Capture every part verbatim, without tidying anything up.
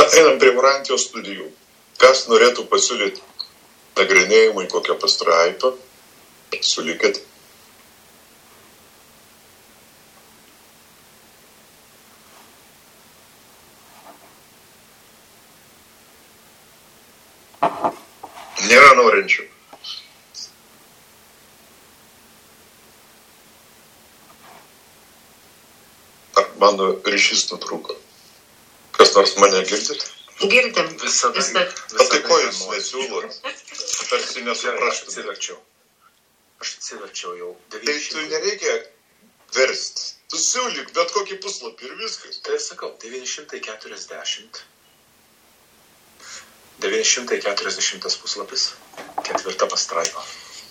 Na, einam prie garantijos studijų. Kas norėtų pasiūlyti nagrinėjimui kokią pastraipą? Siūlykit. Nėra norinčių. Ar mano ryšys nutrūko? Kas nors mane girdit? Girdim. Visada. Visada. O tai ko jūs nesiūlot? Tarsi nesuprastų. Atsiverčiau. Aš atsiverčiau jau. Tai tu nereikia versti. Tu siūlyk bet kokį puslapį ir viskas. Tai sakau, devyni šimtai keturiasdešimt. devyni šimtai keturiasdešimtas puslapis. Ketvirta pastraipa.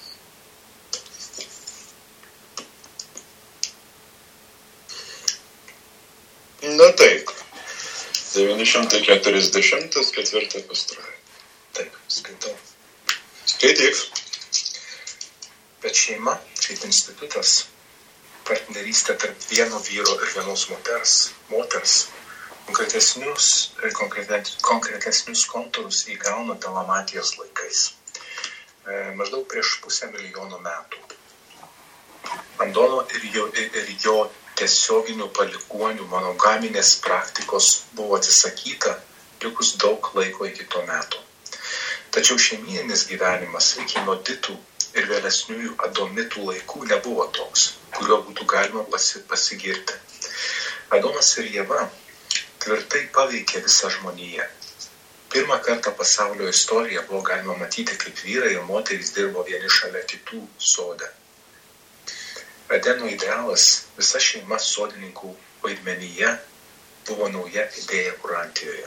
Na taip. devyni šimtai keturiasdešimtas ketvirta pastraipa. Taip, skaitau. Skaityk. Bet šeima, kaip institutas, partnerystė tarp vieno vyro ir vienos moters, moters, konkretesnius, konkretesnius kontūrus įgauna telematijos laikais. E, maždaug prieš pusę milijono metų. Andono ir jo, ir jo tiesioginių palikuonių monogaminės praktikos buvo atsisakyta likus daug laiko iki to meto. Tačiau šeimyninis gyvenimas iki noditų ir vėlesniųjų adomitų laikų nebuvo toks, kuriuo būtų galima pasi, pasigirti. Adomas ir Ieva tvirtai paveikė visą žmoniją. Pirmą kartą pasaulio istoriją buvo galima matyti, kaip vyrai ir moterys dirbo vieni šalia kitų sode. Edeno idealas, visa šeima sodininkų vaidmenyje, buvo nauja idėja Urantijoje.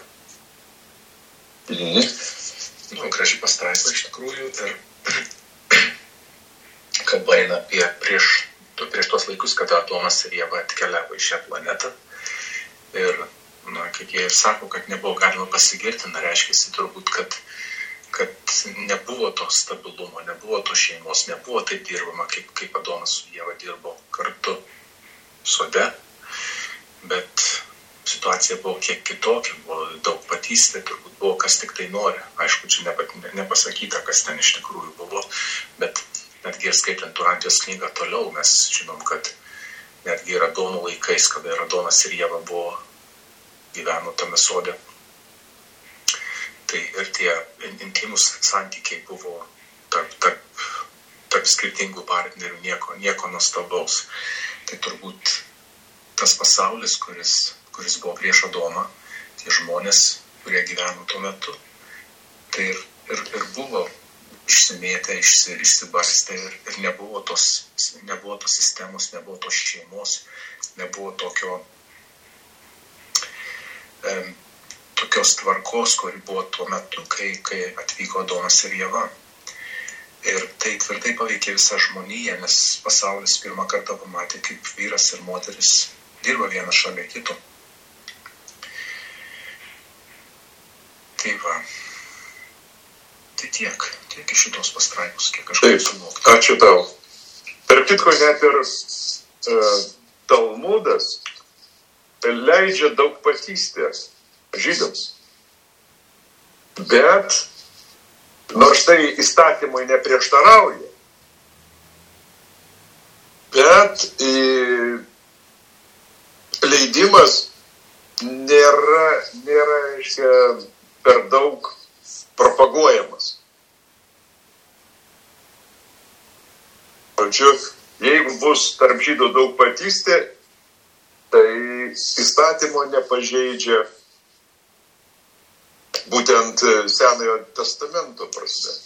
Mhm. Nu, graži pastraipa iš tikrųjų ir kalba eina apie prieš, prieš tuos laikus, kada Adomas ir Ieva atkeliavo į šią planetą. Ir, na, kaip jie ir sako, kad nebuvo galima pasigirti, na, reiškiasi turbūt, kad, kad nebuvo to stabilumo, nebuvo to šeimos, nebuvo taip dirbama, kaip, kaip Adomas su Ieva dirbo kartu sode. Bet situacija buvo kiek kitokia, buvo daug patystė, turbūt buvo kas tik tai nori. Aišku, čia ne, nepasakyta, kas ten iš tikrųjų buvo, bet netgi ir skaitant Urantijos knygą toliau, mes žinom, kad netgi ir Adono laikais, kada ir Adonas ir Ieva buvo gyveno tame sode, tai ir tie intimus santykiai buvo tarp, tarp, tarp skirtingų partnerių, nieko, nieko nuostabaus. Tai turbūt tas pasaulis, kuris, kuris buvo prieš Adomą, tie žmonės, kurie gyveno tuo metu, tai ir, ir, ir buvo išsimėtę, išsi, išsibarstę ir, ir nebuvo, tos, nebuvo tos sistemos, nebuvo tos šeimos, nebuvo tokio, e, tokios tvarkos, kuri buvo tuo metu, kai, kai atvyko Adomas ir Ieva. Ir tai tvirtai paveikė visą žmoniją, nes pasaulis pirmą kartą pamatė, kaip vyras ir moteris dirba vieną šalia kito. Tai va. Tai tiek, tiek iš šitos pastraipos, kiek aš galiu suvokti. Ačiū tau. Tarp kitko, net ir e, Talmudas leidžia daug patystės žydams. Bet, nors tai įstatymui neprieštarauja, bet e, leidimas nėra, nėra iškia, per daug propaguojamas. Pačiu, jeigu bus tarp žydų daug patystė, tai įstatymo nepažeidžia būtent Senojo testamento prasme.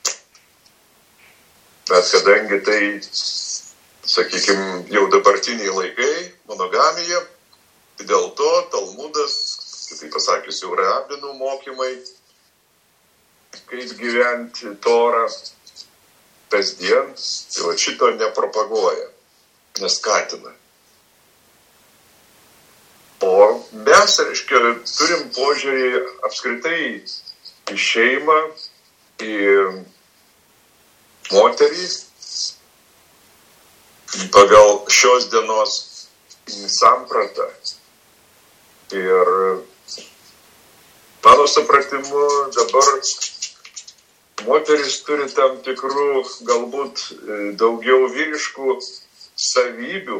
Bet kadangi tai, sakykime, jau dabartiniai laikai, monogamija, tai dėl to Talmudas, kitaip pasakius, jau rabinų mokymai, kaip gyventi Torą kasdien, tai va šito nepropaguoja, neskatina. O mes, reiškia, turim požiūrį apskritai į šeimą, į moterį, pagal šios dienos sampratą. Ir mano supratimu dabar moteris turi tam tikrų galbūt daugiau vyriškų savybių,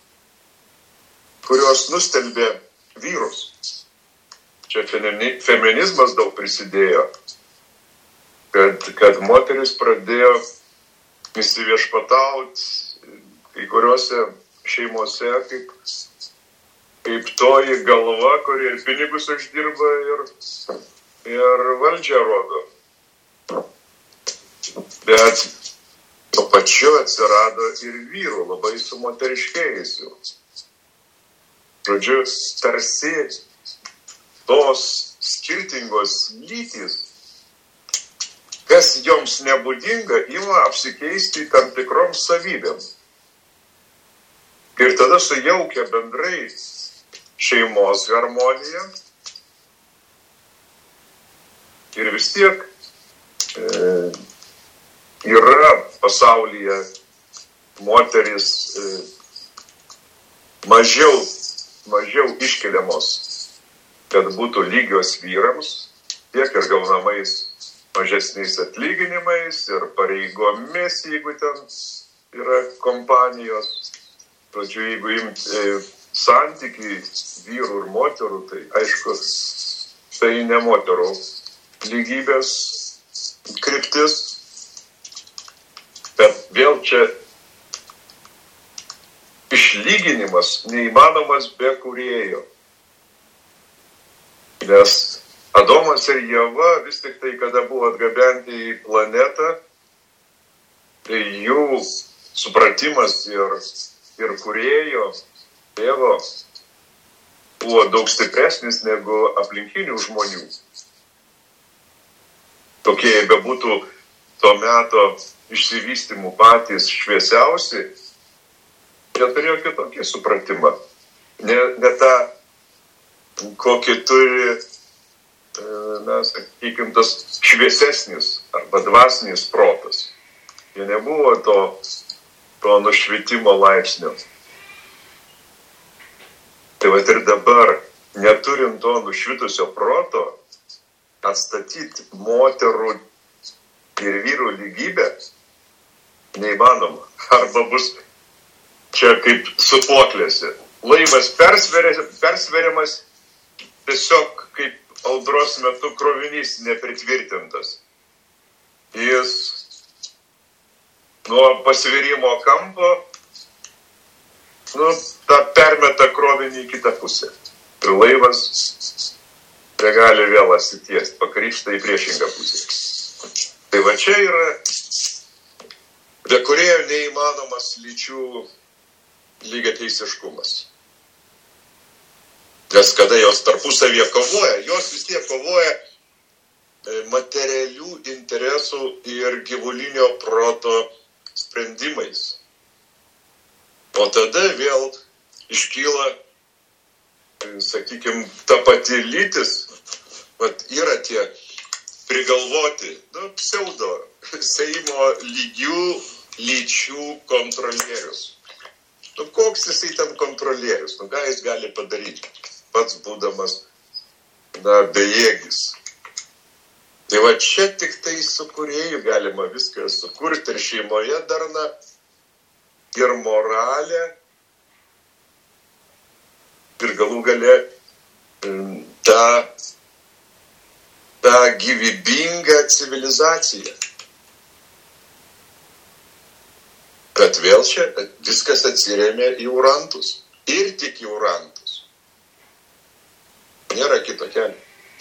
kurios nustelbė vyrus. Čia feminizmas daug prisidėjo, kad, kad moteris pradėjo įsiviešpatauti kai kuriuose šeimose kaip, kaip toji galva, kuri ir pinigus uždirba ir, ir valdžią rodo. Bet tuo pačiu atsirado ir vyrų labai sumoteriškėjusių. Žodžiu, tarsi tos skirtingos lytys, kas joms nebūdinga, ima apsikeisti tam tikrom savybėm. Ir tada sujaukia bendrai šeimos harmoniją. Ir vis tiek e, yra pasaulyje moteris e, mažiau, mažiau iškeliamos, kad būtų lygios vyrams, tiek ir gaunamais mažesniais atlyginimais ir pareigomis, jeigu ten yra kompanijos. Žodžiu, jeigu imti e, santykiai vyrų ir moterų, tai aišku, tai ne moterų lygybės kryptis, bet vėl čia išlyginimas neįmanomas be kūrėjo. Nes Adomas ir Ieva vis tik tai, kada buvo atgabenti į planetą, tai jų supratimas ir, ir kūrėjo tėvo buvo daug stipresnis negu aplinkinių žmonių. Tokie bebūtų to meto išsivystymų patys šviesiausi, jie turėjo kitokį supratimą. Ne, ne tą, kokį turi, na, sakykim, tas šviesesnis arba dvasinis protas. Jie nebuvo to, to nušvitimo laipsnio. Tai vat ir dabar, neturint to nušvitusio proto, atstatyti moterų ir vyrų lygybę neįmanoma. Arba bus čia kaip supuoklėse. Laivas persveriamas, tiesiog kaip audros metu krovinys nepritvirtintas. Jis nuo pasvirimo kampo, nu, tą permeta krovinį į kitą pusę. Ir laivas negali vėl atsitiesti, pakrypsta į priešingą pusę. Tai va čia yra, be kūrėjo neįmanomas lyčių lygiateisiškumas. Nes kada jos tarpusavyje kovoja, jos vis tiek kovoja materialių interesų ir gyvulinio proto sprendimais. O tada vėl iškyla, sakykime, ta pati lytis, vat yra tie prigalvoti, nu, pseudo, Seimo lygių lyčių kontrolierius. Nu, koks jisai ten kontrolierius, nu, ką jis gali padaryti, pats būdamas, na, bejėgis. Tai va čia tik tai su kūrėju galima viską sukurti ir šeimoje darna, ir moralė, ir galų gale ta, ta gyvybinga civilizacija. Bet vėl čia viskas atsiremia į urantus. Ir tik į urantus. Nėra kito kelio.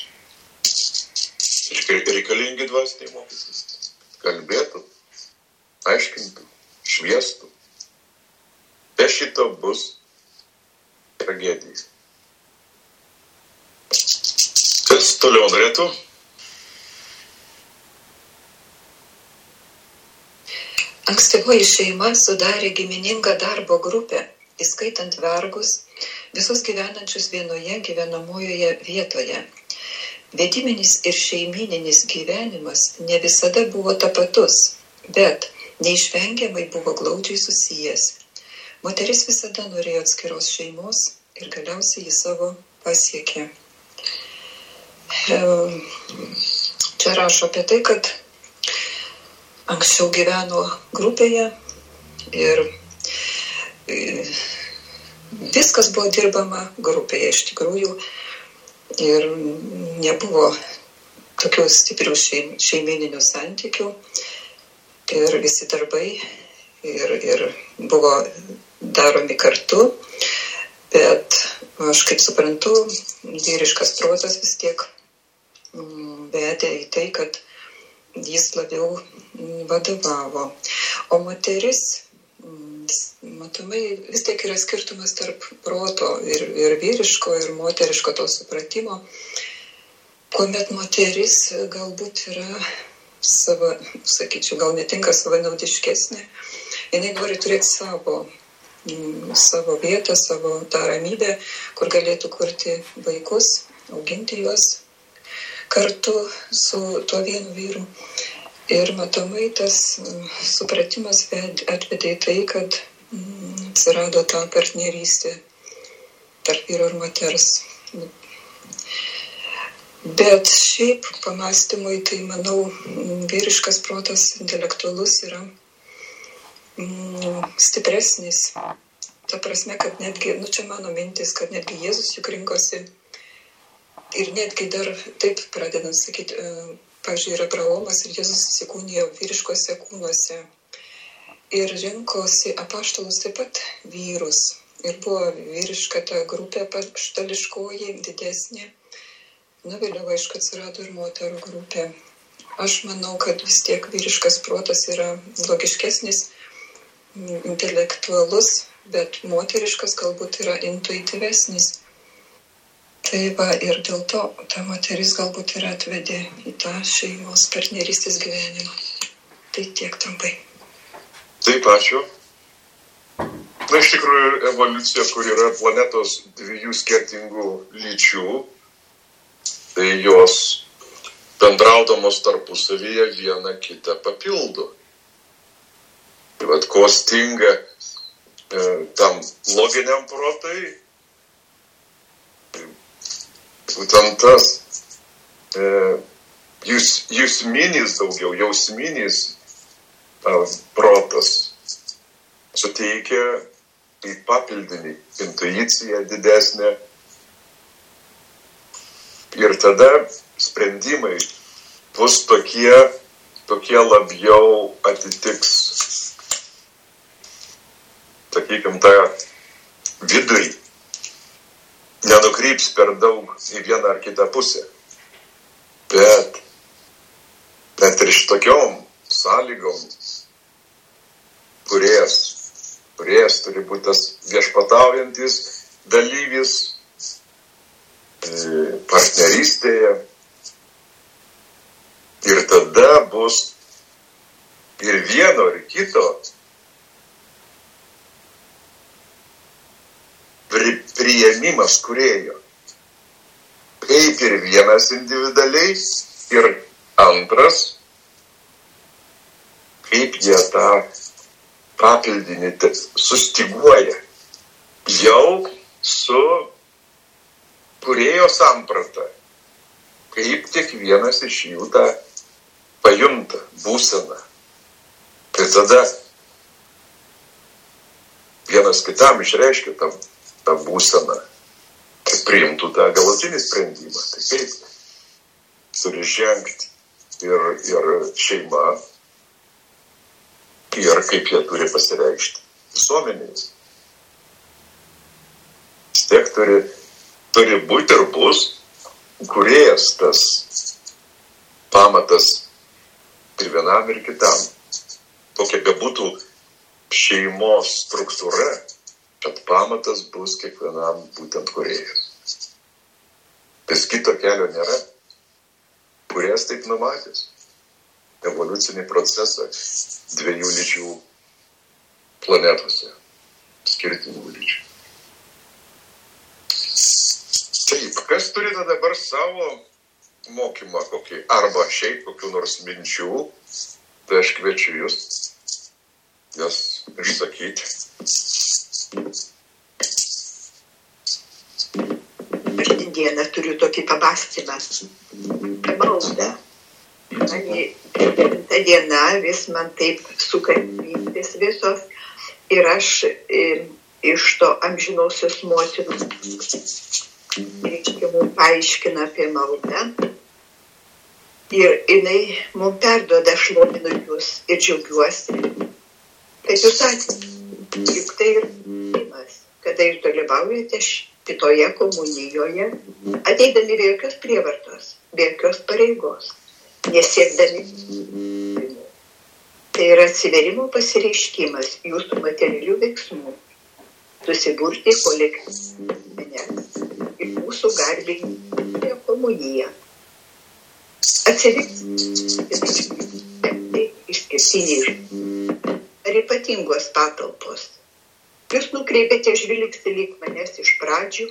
Reikalingi dvasiniai mokytis. Kalbėtų, aiškintų, šviestų. Be šito bus tragedija. Kas toliau norėtų? Ankstyvoji šeima sudarė giminingą darbo grupę, įskaitant vergus, visus gyvenančius vienoje gyvenamojoje vietoje. Vediminis ir šeimininis gyvenimas ne visada buvo tapatus, bet neišvengiamai buvo glaudžiai susijęs. Moteris visada norėjo atskiros šeimos ir galiausiai jį savo pasiekė. čia rašo apie tai, kad anksčiau gyveno grupėje ir viskas buvo dirbama grupėje iš tikrųjų ir nebuvo tokių stiprių šeimininių santykių ir visi darbai ir, ir buvo daromi kartu, bet aš kaip suprantu, vyriškas protas vis tiek vedė į tai, kad jis labiau vadovavo. O moteris, matomai, vis tiek yra skirtumas tarp proto ir, ir vyriško, ir moteriško to supratimo, kuomet moteris galbūt yra savo, sakyčiau, gal netinka savanaudiškesnė, jinai nori turėti savo, savo vietą, savo tą ramybę, kur galėtų kurti vaikus, auginti juos kartu su tuo vienu vyru. Ir matomai tas supratimas atvedė į tai, kad atsirado ta partnerystė tarp vyro ir moters. Bet šiaip pamastymui, tai manau, vyriškas protas intelektualus yra stipresnis. Ta prasme, kad netgi, nu čia mano mintis, kad netgi Jėzus juk rinkosi ir netgi dar taip pradedant sakyti, pavyzdžiui, ir Abraomas ir Jėzus įsikūnijo vyriškose kūnuose ir rinkosi apaštalus taip pat vyrus. Ir buvo vyriška ta grupė apaštališkoji didesnė. Na, vėliau, aišku, atsirado ir moterų grupė. Aš manau, kad vis tiek vyriškas protas yra logiškesnis, intelektualus, bet moteriškas galbūt yra intuityvesnis. Tai va, ir dėl to ta moteris galbūt ir atvedė į tą šeimos partnerystės gyvenimą. Tai tiek trumpai. Taip, ačiū. Na, iš tikrųjų, evoliucija, kur yra planetos dviejų skirtingų lyčių, tai jos bendraudamos tarpusavyje viena kitą papildo. Tai vat, ko stinga e, tam loginiam protai, būtent tas e, jūs, jūsminis daugiau, jausminis e, protas suteikia į papildinį intuiciją didesnę ir tada sprendimai bus tokie, tokie labiau atitiks, sakykim, tą vidurį. Nenukryps per daug į vieną ar kitą pusę. Bet net ir šitokiom sąlygom kūrėjas, kūrėjas turi būti tas viešpataujantis dalyvis partnerystėje. Ir tada bus ir vieno, ir kito priėmimas kūrėjo. Kaip ir vienas individualiai, ir antras, kaip jie tą papildinį sustiguoja. Jau su kūrėjo samprata. Kaip kiekvienas iš jų tą pajunta, būseną. Tai tada vienas kitam išreiškia tam tą būseną, kad priimtų tą galutinį sprendimą. Tai kaip turi žengti ir, ir šeima, ir kaip jie turi pasireikšti visuomenės. Vis tiek turi, turi būti ir bus kūrėjas tas pamatas ir vienam, ir kitam. Kokia bebūtų šeimos struktūra, kad pamatas bus kiekvienam būtent kūrėjas. Vis kito kelio nėra. Kūrėjas taip numatęs. Evoliucinį procesą dviejų lyčių planetose. Skirtingų lyčių. Taip, kas turite dabar savo mokymą kokį, arba šiaip kokių nors minčių, tai aš kviečiu jūs jas išsakyti. Ir šiandieną turiu tokį pamastymą. Malda. Mane ta diena vis man taip suka mintis visos ir aš e, iš to amžinosios motinos reiškia mums paaiškina apie maldą ir jinai mums perduoda, aš šlovinu jūs ir džiaugiuosi, kad jūs atvykote. Juk tai ir primas, kada jūs dalyvaujate šitoje komunijoje, ateidami be jokios prievartos, be jokios pareigos, nesiekdami. Tai yra atsiverimo pasireiškimas jūsų materialių veiksmų, susiburti kolektyvinę ir mūsų garbinę komuniją. Atsiverti išskirtiniai ar ypatingos patalpos. Jūs nukreipėte žvilgsnį lyg manęs iš pradžių,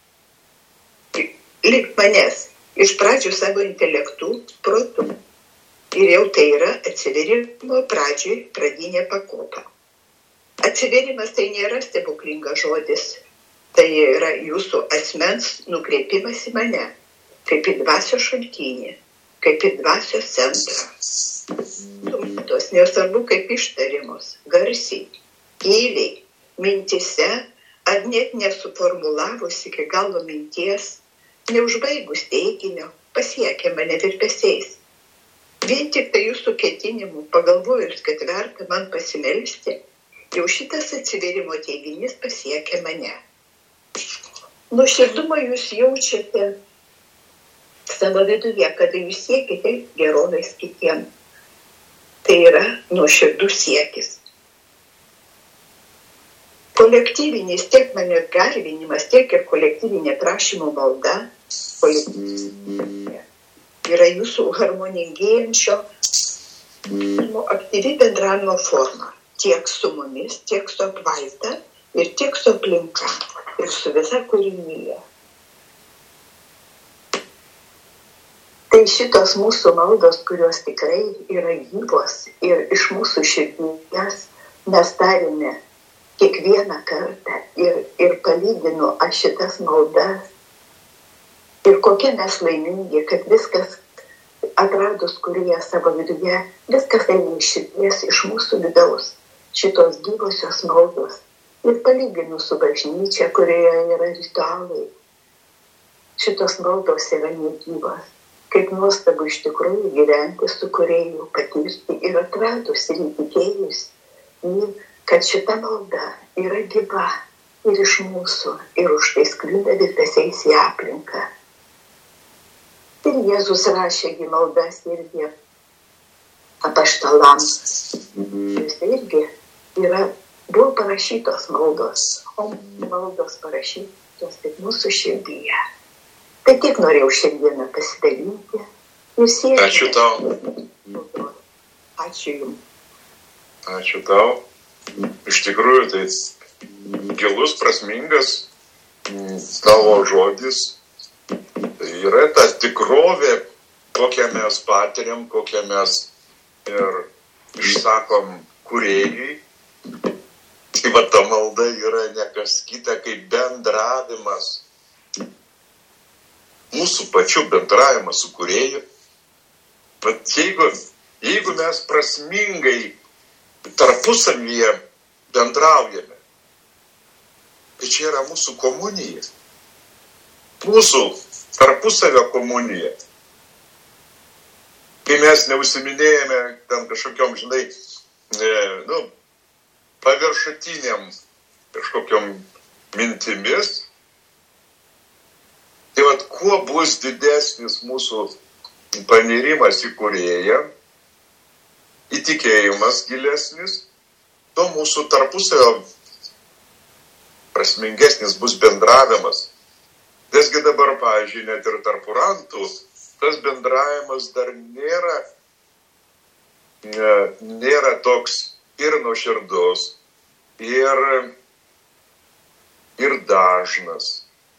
lyg manęs iš pradžių savo intelektų, protų. Ir jau tai yra atsiverimo pradžioj pradinė pakopa. Atsiverimas tai nėra stebuklingas žodis, tai yra jūsų asmens nukreipimas į mane, kaip į dvasios šaltinį, kaip į dvasios centrą. Tos nesvarbu kaip ištarimus, garsiai, tyliai, mintise, ar net nesuformulavus iki galo minties, neužbaigus teiginio, pasiekia mane virpesiais. Vien tik tai jūsų ketinimų pagalvojus, kad verta man pasimelsti, jau šitas atsiverimo teiginys pasiekia mane. Nuoširdumą jūs jaučiate savo viduje, kada jūs siekite gerovės kitiem. Tai yra nuoširdus siekis. Kolektyvinis tiek manęs garbinimas, tiek ir kolektyvinė prašymo malda yra jūsų harmoningėjančio aktyvi bendravimo forma. Tiek su mumis, tiek su apvaizda ir tiek su aplinka ir su visa kūrinyje. Tai šitos mūsų maldos, kurios tikrai yra gyvos ir iš mūsų širdies mes tarėme kiekvieną kartą ir, ir palyginu aš šitas maldas. Ir kokie mes laimingi, kad viskas atradus kurioje savo viduje, viskas eina iš širdies, iš mūsų vidaus, šitos gyvosios maldos. Ir palyginu su bažnyčia, kurioje yra ritualai. Šitos maldos yra negyvos. Kaip nuostabu iš tikrųjų gyventi su kūrėju, patirti ir atradus ir įtikėjus, kad šita malda yra gyva ir iš mūsų ir už tai sklinda virpesiais į aplinką. Ir Jėzus rašėgi maldas irgi apaštalams. Jis irgi yra, buvo parašytos maldos, o maldos parašytos tik mūsų širdyje. Tai tiek norėjau šiandieną pasidalinti ir siekti. Ačiū tau. Ačiū jums. Ačiū tau. Iš tikrųjų, tai gilus, prasmingas tavo žodis. Tai yra ta tikrovė, kokią mes patiriam, kokią mes ir išsakom kūrėjui. Tai va ta malda yra ne kas kita kaip bendravimas. Mūsų pačių bendravimas su kūrėju. Bet jeigu, jeigu mes prasmingai tarpusavyje bendraujame, tai čia yra mūsų komunija. Mūsų tarpusavio komunija. Kai mes neužsiminėjame ten kažkokiom, žinai, e, nu, paviršutiniam kažkokiom mintimis, tai vat, kuo bus didesnis mūsų panirimas į kūrėją, įtikėjimas gilesnis, to mūsų tarpusavio prasmingesnis bus bendravimas. Nesgi dabar, pavyzdžiui, net ir tarp urantų, tas bendravimas dar nėra, nėra toks ir nuoširdus, ir, ir dažnas.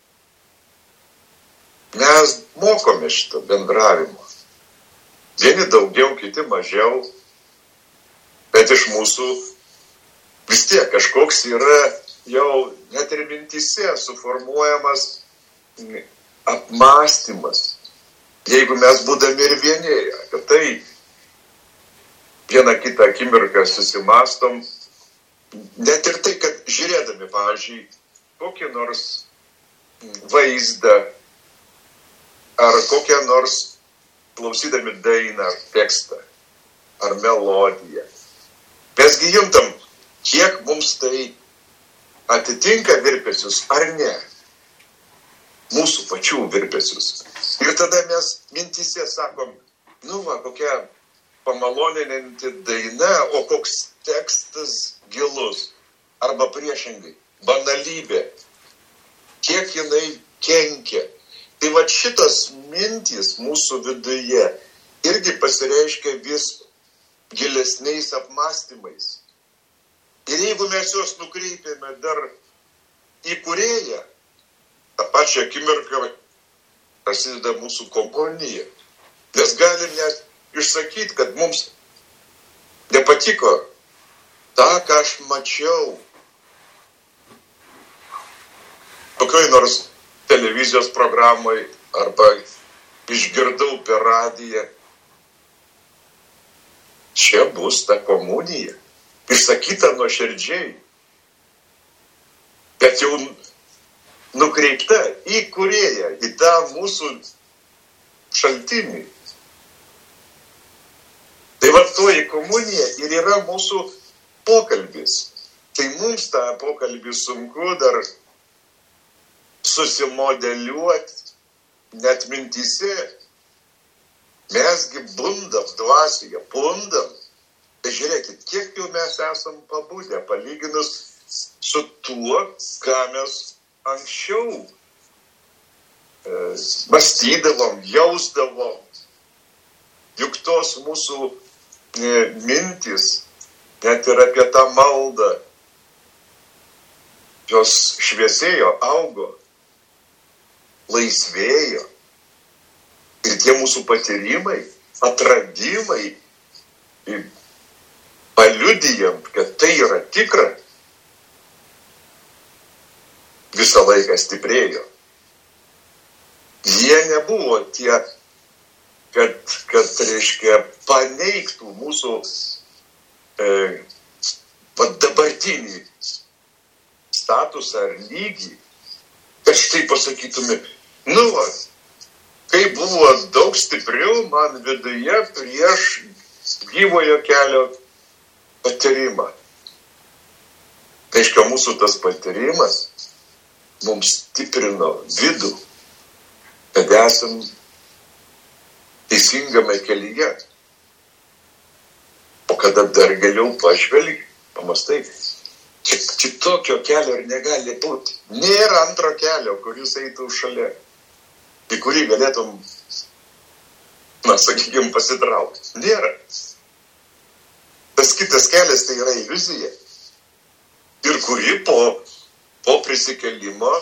Mes mokome šitą bendravimą. Vieni daugiau, kiti mažiau, bet iš mūsų vis tiek kažkoks yra jau net ir mintyse suformuojamas apmąstymas. Jeigu mes būdami ir vieni, kad tai vieną kitą akimirką susimastom, net ir tai, kad žiūrėdami, pavyzdžiui, kokį nors vaizdą ar kokią nors klausydami dainą ar tekstą ar melodiją, mesgi juntam, kiek mums tai atitinka virpesius ar ne, mūsų pačių virpesius. Ir tada mes mintyse sakom, nu va, kokia pamaloninanti daina, o koks tekstas gilus. Arba priešingai, banalybė, kiek jinai kenkia. Tai va šitas mintys mūsų viduje irgi pasireiškia vis gilesniais apmąstymais. Ir jeigu mes juos nukreipiame dar į kūrėją, tą pačią akimirką prasideda mūsų komunija. Mes galim net išsakyti, kad mums nepatiko tą, ką aš mačiau kokioj nors televizijos programai arba išgirdau per radiją. Čia bus ta komunija, išsakyta nuoširdžiai, bet jau nukreipta į kūrėją, į tą mūsų šaltinį. Tai va toji komunija ir yra mūsų pokalbis. Tai mums tą pokalbį sunku dar susimodeliuoti, net mintyse. Mesgi bundam dvasioje, bundam. Tai žiūrėkit, kiek jau mes esam pabudę, palyginus su tuo, ką mes anksčiau e, mąstydavom, jausdavom. Juk tos mūsų e, mintis, net ir apie tą maldą, jos šviesėjo, augo, laisvėjo. Ir tie mūsų patyrimai, atradimai, paliudijant, kad tai yra tikra, visą laiką stiprėjo. Jie nebuvo tie, kad, kad reiškia, paneigtų mūsų e, dabartinį statusą ar lygį, kad štai pasakytume, nu va, kai buvo daug stipriau man viduje prieš gyvojo kelio patyrimą. Tai reiškia, mūsų tas patyrimas mums stiprino vidų, kad esam teisingame kelyje. O kada dar giliau pažvelgi, pamastai, kitokio kelio ir negali būti. Nėra antro kelio, kuris eitų šalia, į kurį galėtum, na, sakykime, pasitraukti. Nėra. Tas kitas kelias tai yra iliuzija. Ir kuri po, po prisikėlimo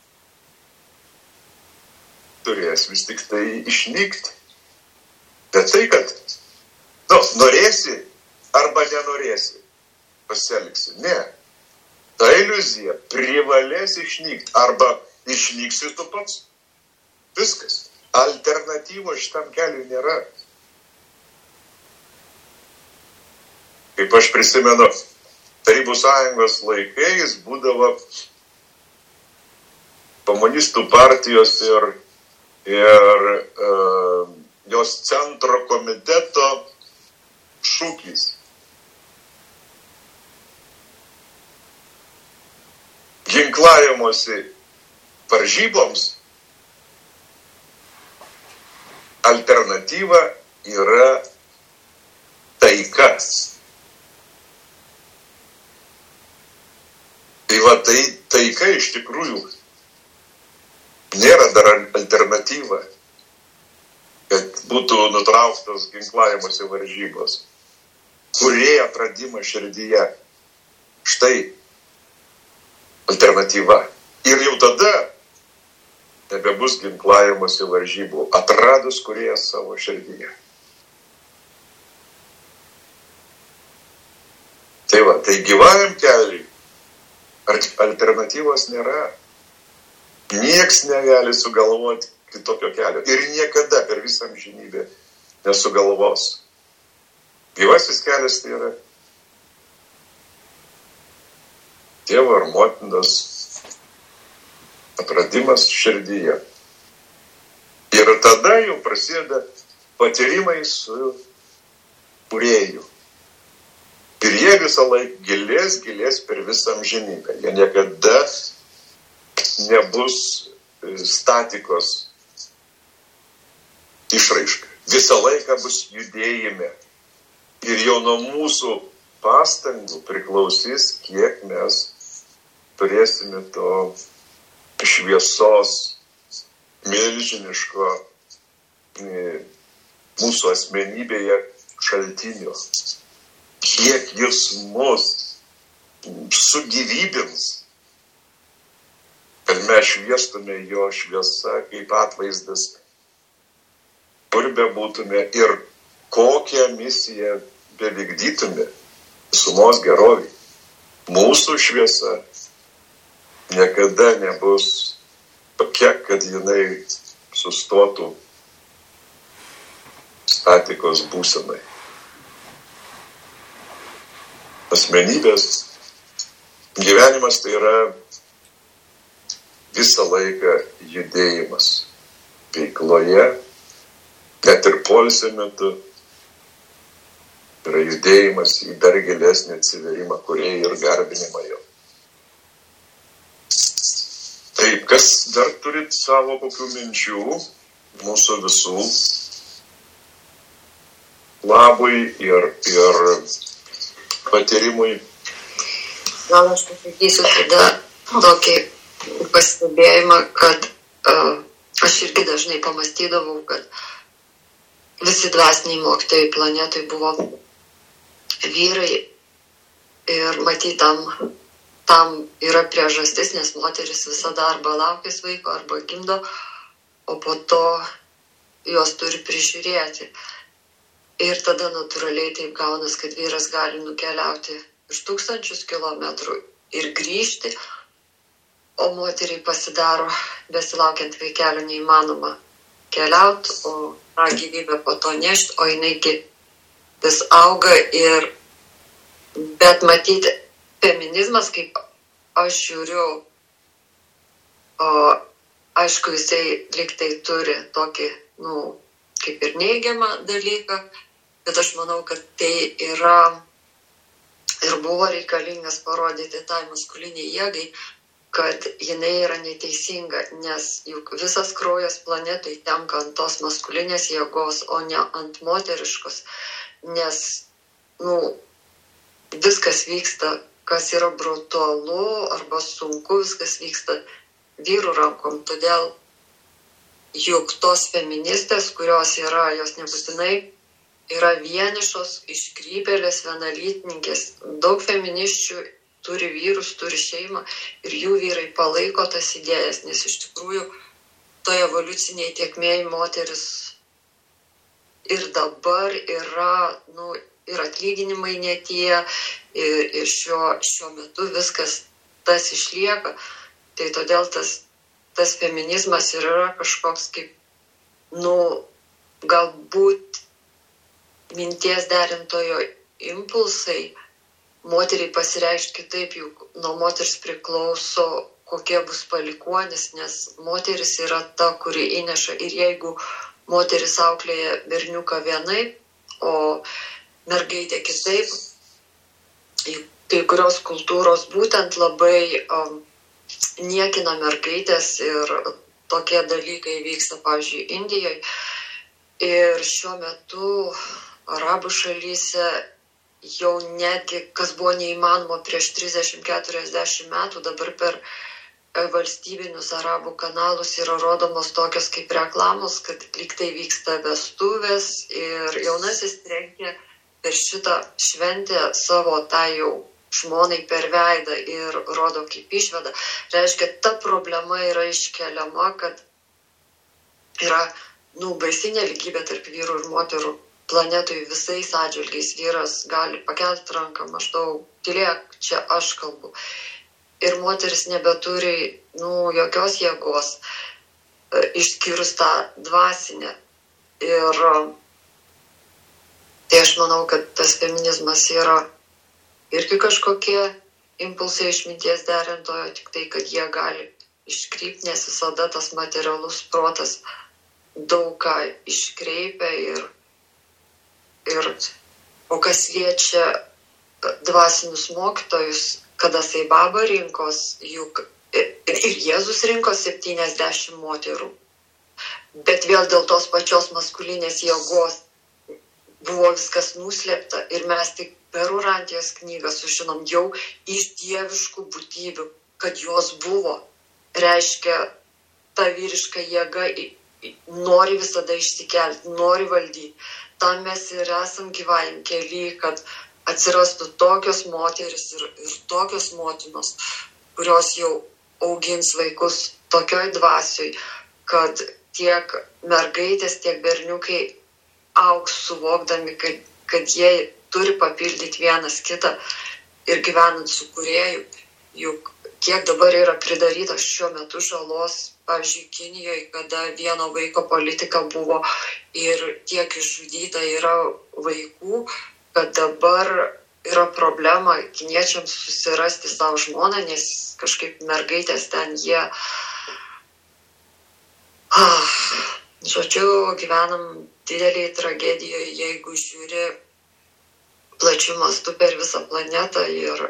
turės vis tik tai išnykti. Bet tai, kad nu, norėsi arba nenorėsi, pasielgsi. Ne. Ta iliuzija privalės išnykti. Arba išnyksi tu pats. Viskas. Alternatyvo šitam keliui nėra. Kaip aš prisimenu, Tarybų sąjungos laikais būdavo komunistų partijos ir, ir uh, jos centro komiteto šūkis. Ginklavimuose varžyboms alternatyva yra taika. Tai va, tai taika iš tikrųjų nėra dar alternatyva, kad būtų nutrauktos ginklavimuose varžybos. Kūrėjo atradimas širdyje. Štai alternatyva. Ir jau tada nebebus ginklavimuose varžybų, atradus kūrėją savo širdyje. Tai va, tai gyvajam keliui alternatyvos nėra. Nieks negali sugalvoti kitokio kelio. Ir niekada per visą amžinybę nesugalvos. Gyvasis kelias tai yra tėvo ar motinos atradimas širdyje. Ir tada jau prasideda patyrimai su kūrėju. Ir jie visą laiką gilės, gilės per visą amžinybę. Jie niekada nebus statikos išraiška. Visą laiką bus judėjime. Ir jau nuo mūsų pastangų priklausys, kiek mes turėsime to šviesos milžiniško mūsų asmenybėje šaltinio. Kiek jis mus sugyvybins, kad mes šviestume jo šviesą kaip atvaizdas, kur bebūtume ir kokią misiją bevykdytume sumos gerovį. Mūsų šviesa niekada nebus tokia, kad jinai sustotų statikos būsenai. Asmenybės gyvenimas tai yra visą laiką judėjimas veikloje, net ir poilsio metu yra judėjimas į dar gilesnį atsiverimą kūrėjui ir garbinimą jo. Taip, kas dar turit savo kokių minčių mūsų visų labui ir, ir patyrimui? Gal aš pasakysiu tada tokį pastebėjimą, kad uh, aš irgi dažnai pamastydavau, kad visi dvasiniai mokytojai planetoj buvo vyrai ir matyt tam, tam yra priežastis, nes moteris visada arba laukės vaiko, arba gimdo, o po to jos turi prižiūrėti. Ir tada natūraliai taip gaunas, kad vyras gali nukeliauti iš tūkstančius kilometrų ir grįžti, o moteriai pasidaro, besilaukiant vaikelio, neįmanoma keliauti, o tą gyvybę po to nešti, o jinai vis auga. Ir bet matyti, feminizmas, kaip aš žiūriu, o, aišku, jisai liktai turi tokį, nu, kaip ir neigiamą dalyką, bet aš manau, kad tai yra ir buvo reikalingas parodyti tai maskuliniai jėgai, kad jinai yra neteisinga, nes juk visas kraujas planetai tenka ant tos maskulinės jėgos, o ne ant moteriškos, nes, nu, viskas vyksta, kas yra brutalu arba sunku, viskas vyksta vyrų rankom, todėl juk tos feministės, kurios yra, jos nebūtinai yra vienišos, iškrypėlės, vienalytininkės. Daug feministių turi vyrus, turi šeimą ir jų vyrai palaiko tas idėjas, nes iš tikrųjų toje evoliuciniai tiekmėj moteris ir dabar yra, nu, ir atlyginimai ne tie, ir, ir šiuo, šiuo metu viskas tas išlieka. Tai todėl tas tas feminizmas ir yra kažkoks kaip, nu, galbūt minties derintojo impulsai moteriai pasireikšti kitaip, juk nuo moters priklauso, kokie bus palikuonis, nes moteris yra ta, kuri įneša. Ir jeigu moteris auklėja berniuką vienaip, o mergaitė kitaip, kai kurios kultūros būtent labai um, niekina mergaitės ir tokie dalykai vyksta, pavyzdžiui, Indijoje. Ir šiuo metu arabų šalyse jau netgi, kas buvo neįmanoma prieš trisdešimt keturiasdešimt metų, dabar per valstybinius arabų kanalus yra rodomos tokios kaip reklamos, kad lyg tai vyksta vestuvės ir jaunasis trenkia per šitą šventę savo tą jau žmonai per veidą ir rodo kaip išveda. Reiškia, ta problema yra iškeliama, kad yra, nu, baisi nelygybė tarp vyrų ir moterų planetoj visais atžvilgiais. Vyras gali pakelti ranką, maždaug tylėk, čia aš kalbu. ir moteris nebeturi, nu, jokios jėgos, išskyrus tą dvasinę. Ir tai aš manau, kad tas feminizmas yra irgi kažkokie impulsai išminties derintojo, tik tai, kad jie gali iškrypti, nes visada tas materialus protas daug ką iškreipia ir, ir o kas liečia dvasinius mokytojus, kada Saibaba rinkos, juk ir Jėzus rinko septyniasdešimt moterų, bet vėl dėl tos pačios maskulinės jėgos buvo viskas nuslėpta ir mes tik per Urantijos knygą sužinom jau iš dieviškų būtybių, kad jos buvo. Reiškia, ta vyriška jėga nori visada išsikelti, nori valdyti. Tam mes ir esam gyvajam kely, kad atsirastų tokios moteris ir, ir tokios motinos, kurios jau augins vaikus tokioj dvasioj, kad tiek mergaitės, tiek berniukai augs suvokdami, kad, kad jie turi papildyti vienas kitą ir gyvenant su kūrėju. Juk kiek dabar yra pridaryta šiuo metu žalos, pavyzdžiui, Kinijoje, kada vieno vaiko politika buvo ir tiek išžudyta yra vaikų, kad dabar yra problema kiniečiams susirasti savo žmoną, nes kažkaip mergaitės ten jie... Ah, žodžiu, gyvenam dideliai tragedijoje, jeigu žiūri plačiu mastu per visą planetą ir,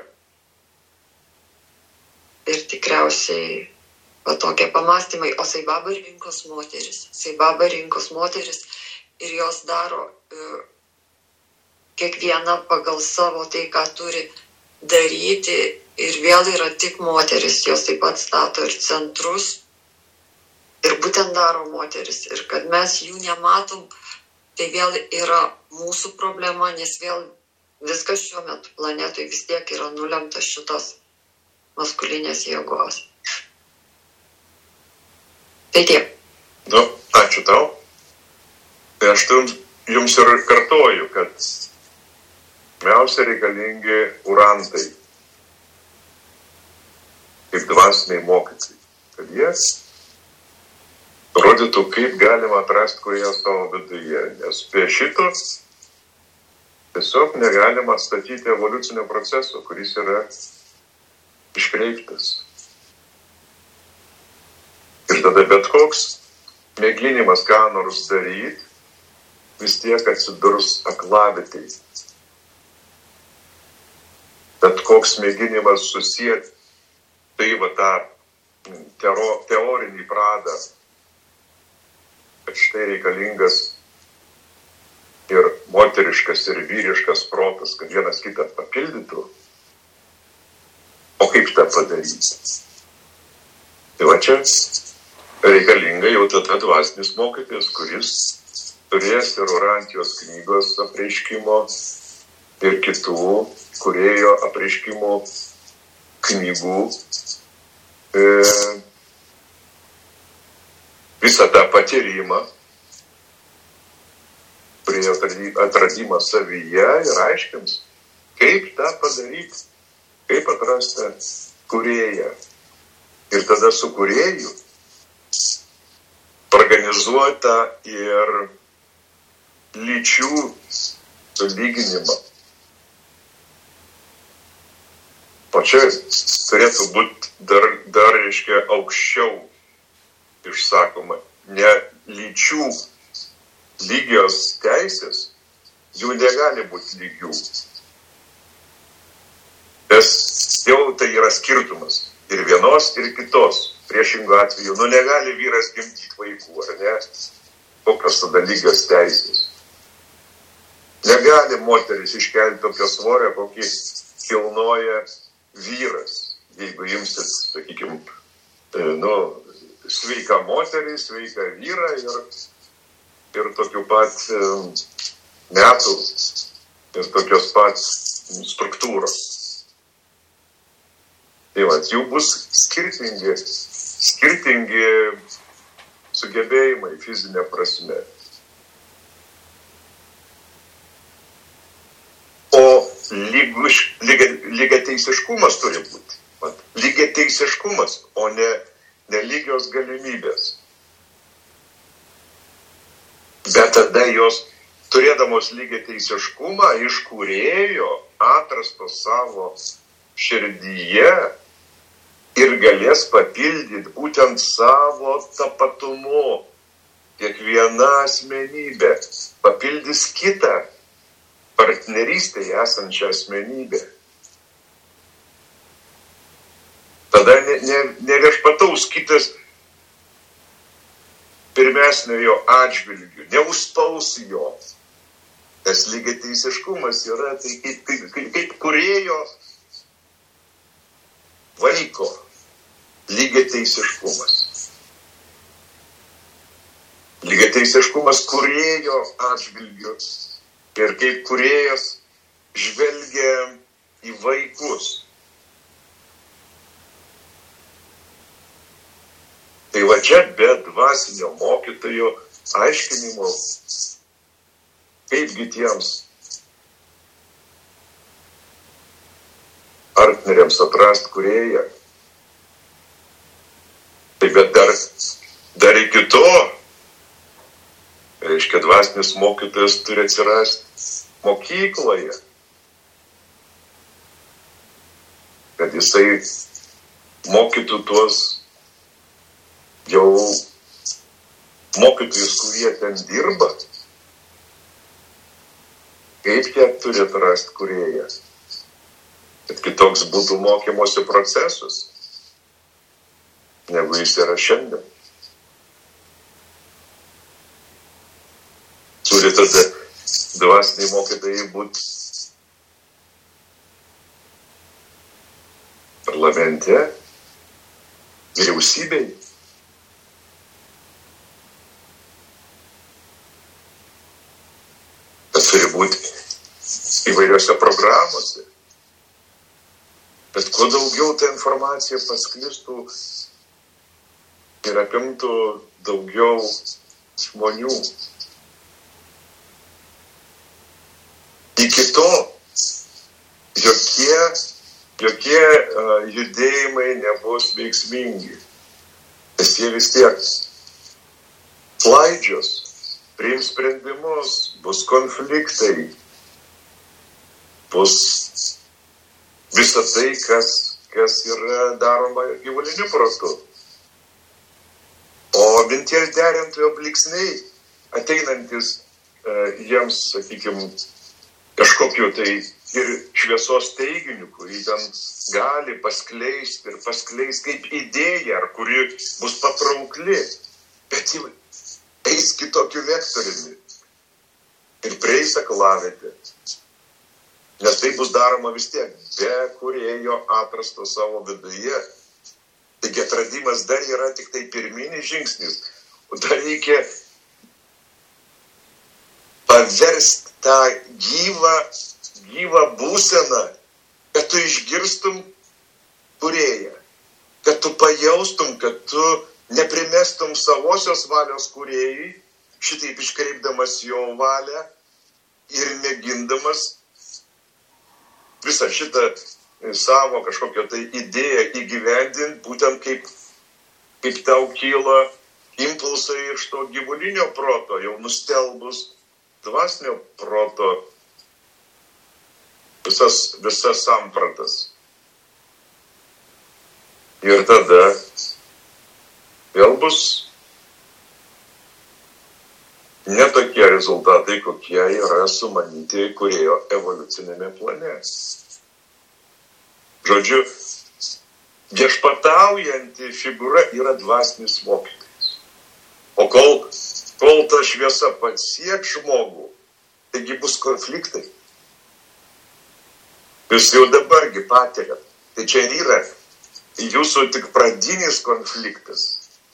ir tikriausiai va tokie pamastymai. O Saibaba rinkos moteris. Saibaba rinkos moteris ir jos daro e, kiekviena pagal savo tai, ką turi daryti. Ir vėl yra tik moteris, jos taip pat stato ir centrus. Ir būtent daro moteris. Ir kad mes jų nematom, tai vėl yra mūsų problema, nes vėl viskas šiuo metu planetoj vis tiek yra nulemta šitos maskulinės jėgos. Tai tiek. Nu, ačiū tau. Tai aš jums ir kartoju, kad pirmiausia reikalingi urantai, kaip dvasiniai mokytojai, kad jie rodytų, kaip galima atrasti kūrėją savo viduje, nes prie šito tiesiog negalima statyti evoliucinio proceso, kuris yra iškreiptas. Ir tada bet koks mėginimas ką nors daryti, vis tiek atsidurs aklavietėj. Bet koks mėginimas susijęti tai va tą tero, teorinį pradą, kad štai reikalingas ir moteriškas, ir vyriškas protas, kad vienas kitą papildytų. O kaip tą padaryti? Tai va čia reikalinga jau tada dvasinis mokytojas, kuris turės ir Urantijos knygos apreiškimo ir kitų kūrėjo apreiškimo knygų e, visą tą patyrimą, prie atradimą savyje ir aiškins, kaip tą padaryti, kaip atrasti kūrėją. Ir tada su kūrėju organizuota ir lyčių sulyginimą. O čia turėtų būti dar, dar reiškia, aukščiau išsakoma, ne lyčių lygios teisės, jų negali būti lygių. Nes jau tai yra skirtumas ir vienos, ir kitos. Priešingų atveju, nu negali vyras gimdyti vaikų, ar ne? Kokios tada lygios teisės. Negali moteris iškelti tokio svorio, kokį kilnoja vyras. Jeigu imsit, sakykime, nu, sveiką moterį, sveiką vyrą ir ir tokių pat metų ir tokios pat struktūros. Tai va, jų bus skirtingi, skirtingi sugebėjimai fizinė prasme. O lygus, lyga, lygateisiškumas turi būti. Vat, lygiai teisiškumas, o ne nelygios galimybės. Bet tada jos, turėdamos lygiai teisiškumą, iš kūrėjo atrasto savo širdyje ir galės papildyti būtent savo tapatumu. Kiekviena asmenybė papildys kitą partnerystėje esančią asmenybę. Tada ne, ne, ne viešpataus kitas pirmesnio jo atžvilgių, neužspaus jo. Nes lygiai teisiškumas yra tai kaip, kaip, kaip, kaip kūrėjo vaiko lygiai teisiškumas. Lygiai teisiškumas kūrėjo atžvilgių ir kaip kūrėjas žvelgia į vaikus. Tai va čia be dvasinio mokytojo aiškinimo, kaipgi tiems partneriams atrast kūrėją. Tai bet dar, dar iki to, reiškia, dvasinis mokytojas turi atsirasti mokykloje, kad jisai mokytų tuos jau mokytojus, kurie ten dirba, kaip jie turi atrasti kūrėją, kad kitoks būtų mokymosi procesas, negu jis yra šiandien. Turi tada dvasiniai mokytojai būti parlamente, vyriausybėje. Tas turi būti įvairiose programose. Bet kuo daugiau ta informacija pasklistų ir apimtų daugiau žmonių. Iki to jokie, jokie uh, judėjimai nebus veiksmingi. Nes jie vis tiek klaidžios, priims sprendimus, bus konfliktai, bus visa tai, kas, kas yra daroma gyvuliniu protu. O minties derintojo blyksniai ateinantis uh, jiems, sakykime, kažkokiu tai ir šviesos teiginiu, kurį ten gali paskleisti ir paskleis kaip idėja, ar kuri bus patraukli, bet jau eis kitokiu vektoriumi ir prieis aklavietę. Nes tai bus daroma vis tiek be kūrėjo atrasto savo viduje. Taigi atradimas dar yra tik tai pirminis žingsnis, o dar reikia paversti tą gyvą, gyvą būseną, kad tu išgirstum kūrėją, kad tu pajaustum, kad tu neprimestum savosios valios kūrėjui, šitaip iškreipdamas jo valią ir mėgindamas visą šitą savo kažkokią tai idėją įgyvendinti, būtent kaip, kaip tau kyla impulsai iš to gyvulinio proto, jau nustelbus dvasinio proto visas, visas sampratas. Ir tada vėl bus ne tokie rezultatai, kokie yra sumanyti kūrėjo evoliucinėme plane. Žodžiu, viešpataujanti figūra yra dvasinis mokytojas. O kol Kol ta šviesa pasieks žmogų, taigi bus konfliktai. Jūs jau dabargi patiriat. Tai čia ir yra jūsų tik pradinis konfliktas,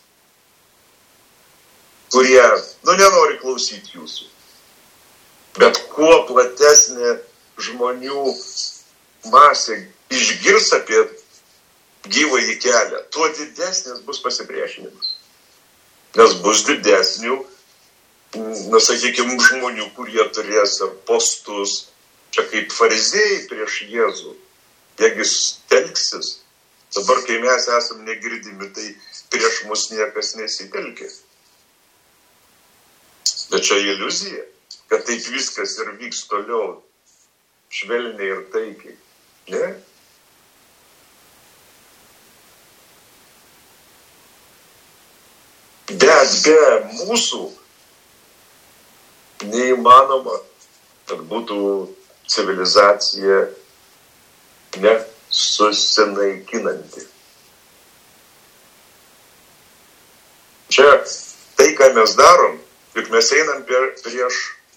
kurie, nu, nenori klausyti jūsų. Bet kuo platesnė žmonių masė išgirs apie gyvąjį kelią, tuo didesnis bus pasipriešinimas. Nes bus didesnių, na, sakykime, žmonių, kurie turės postus, čia kaip farizėjai prieš Jėzų, jeigu telksis Dabar, kai mes esam negirdimi, tai prieš mus niekas nesitelkė. Bet čia iliuzija, kad taip viskas ir vyks toliau, švelniai ir taikiai. Ne? Bet be mūsų neįmanoma, kad būtų civilizacija nesusinaikinanti. Čia tai, ką mes darom, juk mes einam prieš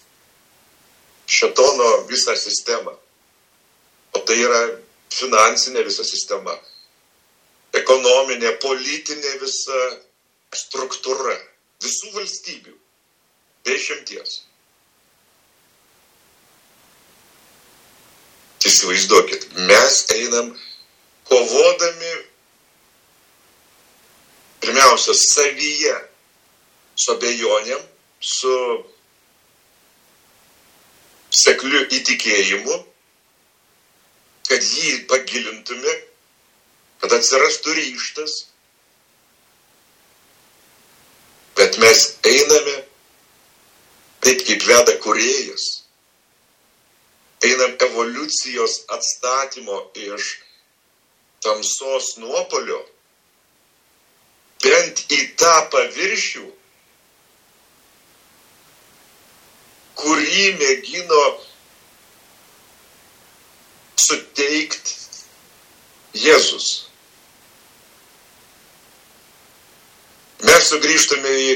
šėtono visą sistemą. O tai yra finansinė visa sistema, ekonominė, politinė visa struktūra visų valstybių, be išimties. Įsivaizduokit, mes einam kovodami pirmiausia savyje, su abejonėm, su sekliu įtikėjimu, kad jį pagilintume, kad atsirastų ryžtas, bet mes einame taip, kaip veda kūrėjas. Einam evoliucijos atstatymo iš tamsos nuopolio, bent į tą paviršių, kurį mėgino suteikti Jėzus. Mes sugrįžtame į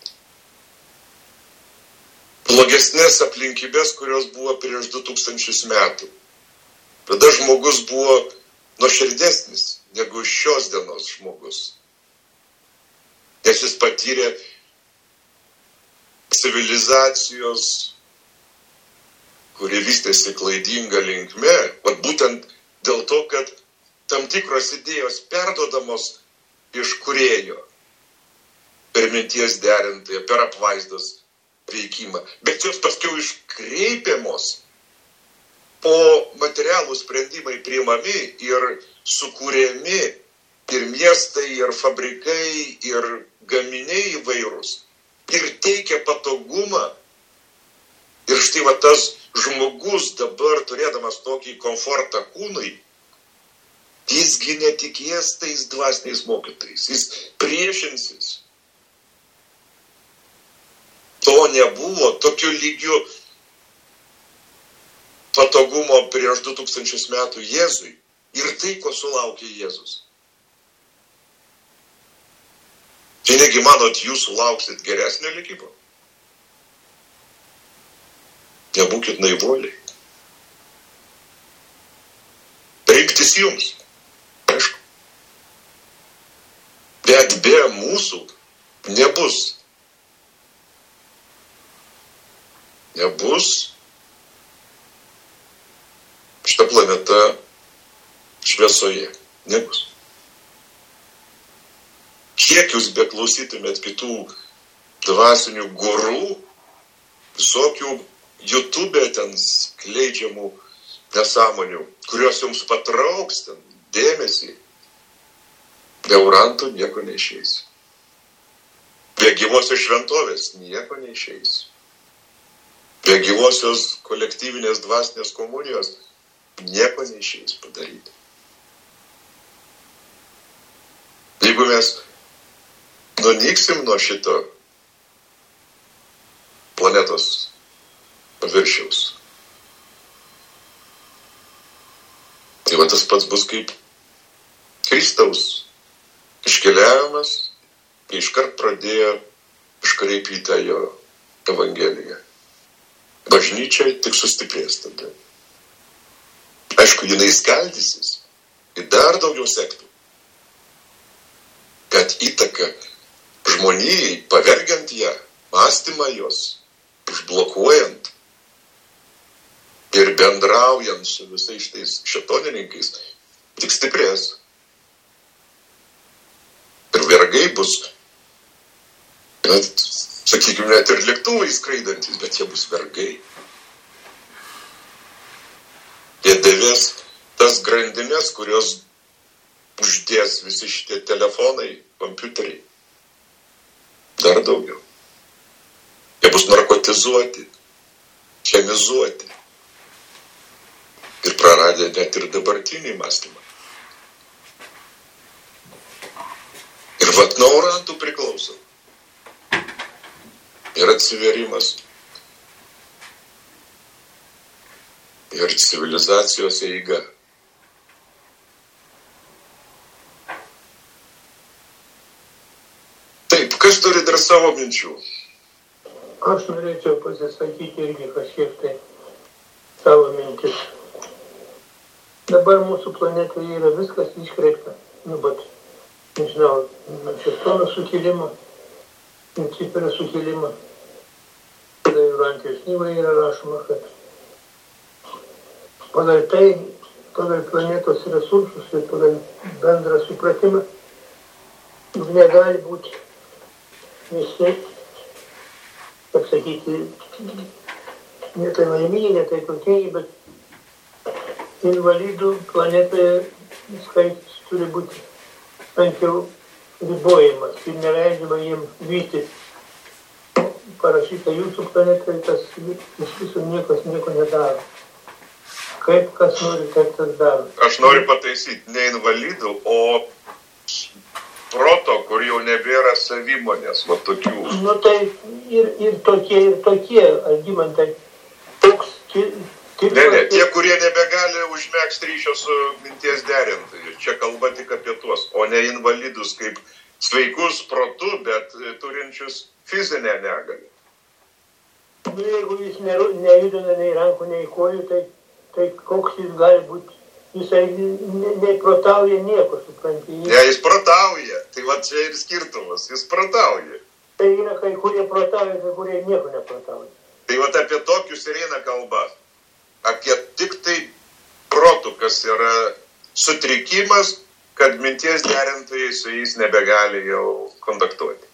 blogesnės aplinkybės, kurios buvo prieš du tūkstančius metų. Tada žmogus buvo nuoširdesnis negu šios dienos žmogus. Nes jis patyrė civilizacijos, kuri vystėsi klaidinga linkme, vat būtent dėl to, kad tam tikros idėjos perduodamos iš kūrėjo, per minties derintoją, per apvaizdos veikimą, bet jos paskiau iškreipiamos, o materialų sprendimai priimami ir sukūrėmi ir miestai, ir fabrikai, ir gaminiai įvairūs, ir teikia patogumą. Ir štai va tas žmogus dabar, turėdamas tokį komfortą kūnui, jisgi netikės tais dvasiniais mokytais, jis priešinsis. To nebuvo, tokiu lygiu patogumo prieš du tūkstančius metų Jėzui ir tai, ko sulaukė Jėzus. Tai negi manot, jūs sulauksit geresnio likimo? Nebūkit naivuoliai. Reiktis jums, aišku. Bet be mūsų nebus. Nebus šita planeta šviesoje. Nebus. Kiek jūs beklausytumėt kitų dvasinių gurų, visokių YouTube ten skleidžiamų nesąmonių, kurios jums patrauks ten dėmesį, be urantų nieko neišeis. Be gyvosios šventovės nieko neišeis. Be gyvosios kolektyvinės dvasinės komunijos nieko neišeis padaryti. Jeigu mes nunyksim nuo šito planetos paviršiaus, tai va tas pats bus kaip Kristaus iškeliavimas, kai iškart pradėjo iškreipytą jo evangeliją. Bažnyčia tik sustiprės tada. Aišku, jinai skaldysis ir dar daugiau sektų. Kad įtaka žmonijai, pavergiant ją, mąstymą jos, užblokuojant ir bendraujant su visais šitais šėtonininkais, tik stiprės. Ir vergai bus, net, sakykime, net ir lėktuvai skraidantis, bet jie bus vergai. Jie dėvės tas grandinės, kurios uždės visi šitie telefonai, kompiuteriai. Dar daugiau. Jie bus narkotizuoti, chemizuoti. Ir praradę net ir dabartinį mąstymą. Ir vat nuo orantų priklauso. Ir atsiverimas. Ir civilizacijos eiga. Taip, kas turi dar savo minčių? Aš norėčiau pasisakyti irgi kažkiek tai savo mintis. Dabar mūsų planetoje yra viskas iškreipta. Nu, bet, nežinau, Šėtono sukilimo, Luciferio sukilimo. Tada Urantijos knygoje yra rašoma, kad pagal tai, pagal planetos resursus ir pagal bendrą supratimą, negali būti visi, kaip sakyti, ne tai laiminiai, ne tai turtingi, bet invalidų planetoje skaičius turi būti bent jau ribojimas ir neleidžiama jiems vytis. Parašyta jūsų planetoje, tas iš viso niekas nieko nedaro. Kaip kas nori, kaip tas daro. Aš noriu pataisyti, ne invalidų, o proto, kur jau nebėra savimonės, va tokių. Nu tai ir, ir tokie, ir tokie, Algimantai, toks... Ne, ne, tie, kurie nebegali užmegzti ryšio su minties derintojais. Čia kalba tik apie tuos, o ne invalidus kaip sveikus protu, bet turinčius fizinę negalią. Nu, jeigu jis nejudina nei rankų, nei kojų, tai, tai koks jis gali būti? Jisai nei protauja nieko, supranti. Jis... Ne, jis protauja. Tai va čia ir skirtumas. Jis protauja. Tai yra kai kurie protauja, kai kurie nieko neprotauja. Tai va apie tokius ir eina kalba. Apie tik tai protų, kas yra sutrikimas, kad minties derintojai su jais nebegali jau kontaktuoti.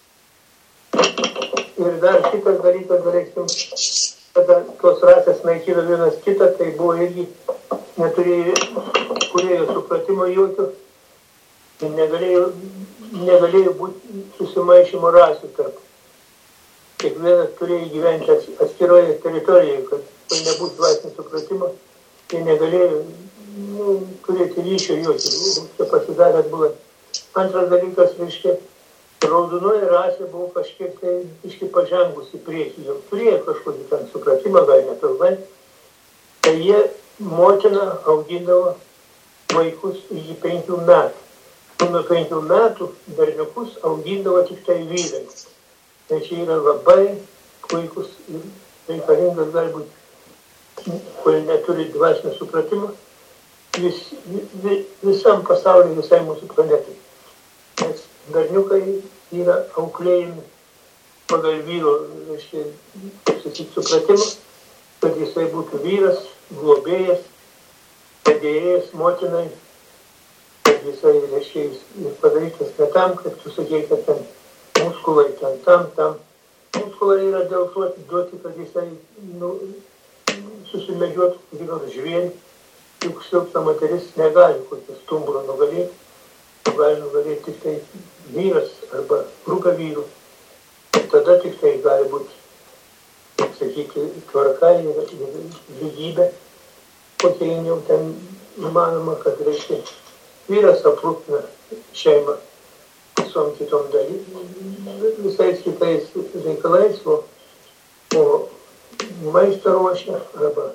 Ir dar kitas dalykas, galėsim, kada tos rasės naikino vienas kitą, tai buvo irgi neturėjo, kurėjo supratimo jokio ir negalėjo, negalėjo būti susimaišymo rasių tarp. Kiekvienas turėjo gyventi atskiroje teritorijoje, kad tai nebūtų dvasinio supratimo, tai negalėjo nu, turėti ryšio jokio. Čia pasidarė atbūlai. Antras dalykas, reiškia, raudonoji rasė buvo kažkiek tai iški pažengus į priekį. Jau turėjo kažkokį ten supratimą, gal nepilnai. Tai jie motina augindavo vaikus iki penkių metų. Nuo penkių metų berniukus augindavo tik tai vyrai. Tai čia yra labai puikus ir reikalingas gali būti, kurie neturi dvasinio supratimo, vis, vis, visam pasauliu, visai mūsų planetai. Nes berniukai yra auklėjami pagal vyro, reiškia, sakyti, supratimą, kad jisai būtų vyras, globėjas, padėjėjas motinai, kad jisai, reiškia, padarytas ne tam, kad tu sakei, kad ten muskulai ten tam, tam. Muskulai yra dėl to atiduoti, kad jisai nu, susimedžiuotų kokį nors žvėrį. Juk silpna moteris negali kokį stumbrą nugalėti. Gali nugalėti tik tai vyras arba grupė vyrų. Ir tada tik tai gali būti, kaip sakyti, tvarka ir, ir lygybė. Kokia jau ten įmanoma, kad reiškia vyras aprūpina šeimą visom kitom dalykų, visais kitais reikalais, o, o maistą ruošia, arba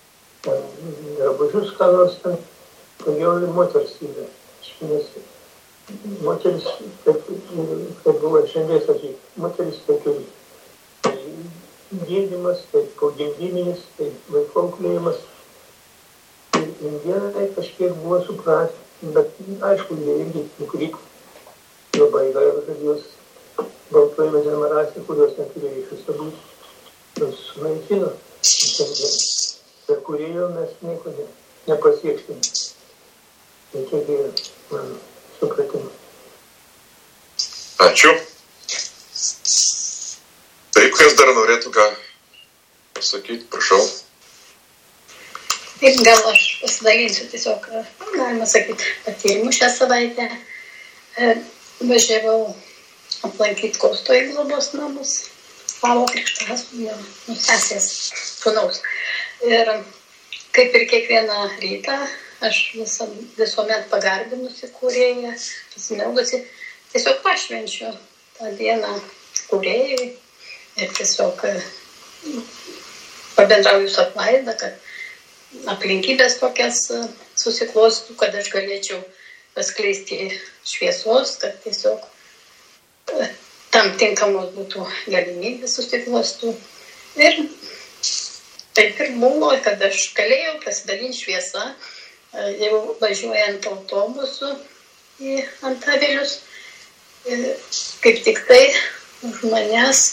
drabužius ką nors ten, todėl ir moters yra. Nes moteris, kaip, kaip buvo šiandien sakyti, moteris tai turi. Tai gimdymas, tai pogimdyminis, tai vaiko auklėjimas. Ir indėnai kažkiek buvo supratę, bet aišku, jie irgi nukrypo. Labai gaila, kad jos baltoji vadinama rasė, kurios neturėjo ryšiuose būti, jos sunaikino. Per kurį jau mes nieko ne, nepasieksime. Tai tiek yra mano supratimas. Ačiū. Taip, kas dar norėtų ką pasakyti, prašau. Taip, gal aš pasidalinsiu tiesiog, galima sakyti, patyrimų šią savaitę. Važiavau aplankyti Kosto į globos namus, savo krikštasūnio, nu, sesės sūnaus. Ir kaip ir kiekvieną rytą, aš visam, visuomet pagarbinusi kūrėją, pasimeldusi, tiesiog pašvenčiu tą dieną kūrėjui ir tiesiog pabendrauju su atlaida, kad aplinkybės tokias susiklostų, kad aš galėčiau paskleisti šviesos, kad tiesiog tam tinkamos būtų galimybės susiklostų. Ir taip ir buvo, kad aš galėjau pasidalinti šviesą, jau važiuojant autobusu į Antavilius. Kaip tik tai už manęs